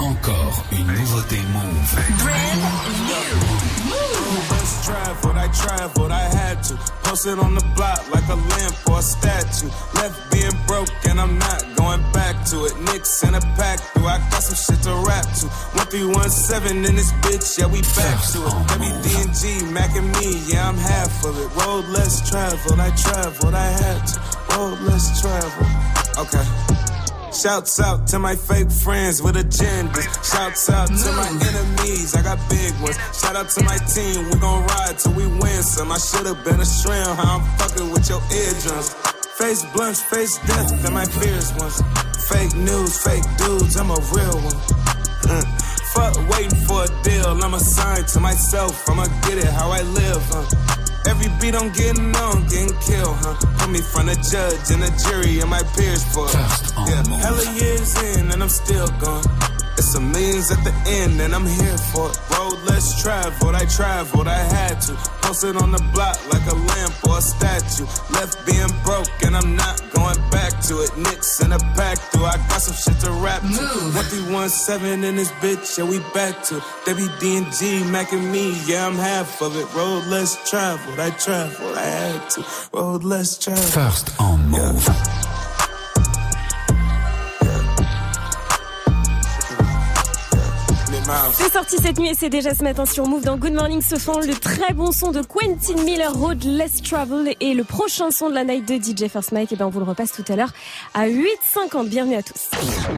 Encore une nouveauté Move. Traveled, I traveled, I had to post it on the block like a lamp or a statue. Left being broke and I'm not going back to it. Knicks in a pack, do I got some shit to rap to? 1317 in this bitch, yeah we back to it. WD&G, Mac and me, yeah I'm half of it. Road less traveled, I had to. Road less traveled. Okay. Shouts out to my fake friends with agendas. Shouts out to my enemies, I got big ones. Shout out to my team, we gon' ride till we win some. I should've been a shrimp, how I'm fucking with your eardrums. Face blunts, face death than my fears ones. Fake news, fake dudes, I'm a real one. Fuck waiting for a deal, I'm assigned to myself. I'ma get it how I live, Every beat I'm getting on, getting killed, Put me front of judge and a jury and my peers for it. Yeah, hella years in and I'm still gone. It's some millions at the end and I'm here for it. Road less traveled, I had to. Post it on the block like a lamp or a statue. Left being broke and I'm not going back to it. Knicks in a pack, do I got some shit to rap to? 1317 in this bitch, yeah we back to it. WD&G, Mac and me, yeah I'm half of it. Road less traveled, I had to. Road less traveled. First on Move. C'est sorti cette nuit et c'est déjà ce matin sur Move dans Good Morning Sofan, le très bon son de Quentin Miller, Road Less Travel, et le prochain son de la night de DJ First Mike, et ben on vous le repasse tout à l'heure à 8h50. Bienvenue à tous.